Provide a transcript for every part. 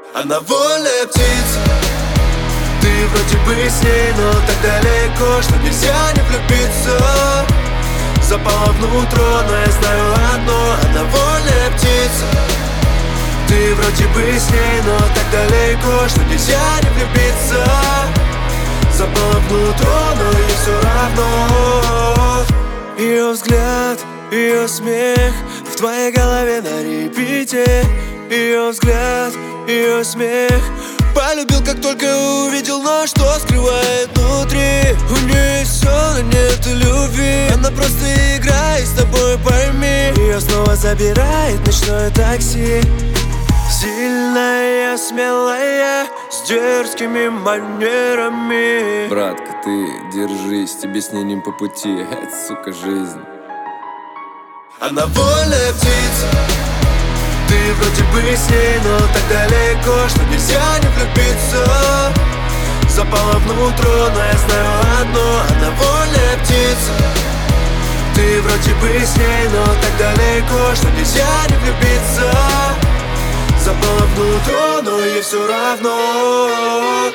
Она вольная птица. Ты вроде бы с ней, но так далеко, что нельзя не влюбиться. Запала внутрь, но я знаю одно: она вольная птица. Ты вроде бы с ней, но так далеко, что нельзя не влюбиться. Запала внутрь, но ей все равно. Ее взгляд, ее смех в твоей голове на репите. Ее взгляд, ее смех. Полюбил, как только увидел, но что скрывает внутри? У нее есть все, но нет любви. Она просто играет с тобой, пойми. Ее снова забирает ночное такси. Сильная, смелая, с дерзкими манерами. Братка, ты держись, тебе с ней не по пути. Это, сука, жизнь. Она вольная птица. Ты вроде бы с ней, но так далеко, что нельзя не влюбиться. Запала внутрь, но я знаю одно: она вольная птица. Ты вроде бы с ней, но так далеко, что нельзя не влюбиться. Запала внутрь, но ей все равно.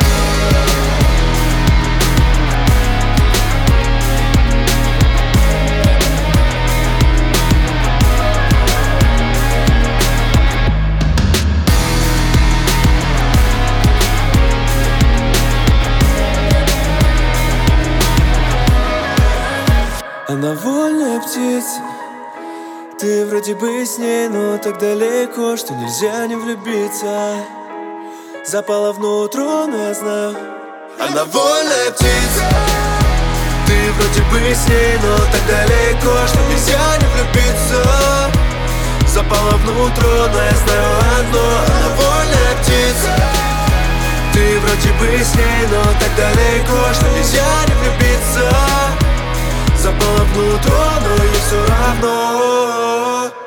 Она вольная птица. Ты вроде бы с ней, но так далеко, что нельзя не влюбиться. Запала внутрь, но я знаю: она вольная птица. Ты вроде бы с ней, но так далеко, что нельзя не влюбиться. Запала внутрь, но я знаю одно: она вольная птица. Ты вроде бы с ней, но так далеко, что нельзя не влюбиться. Запала внутрь, но ей все равно.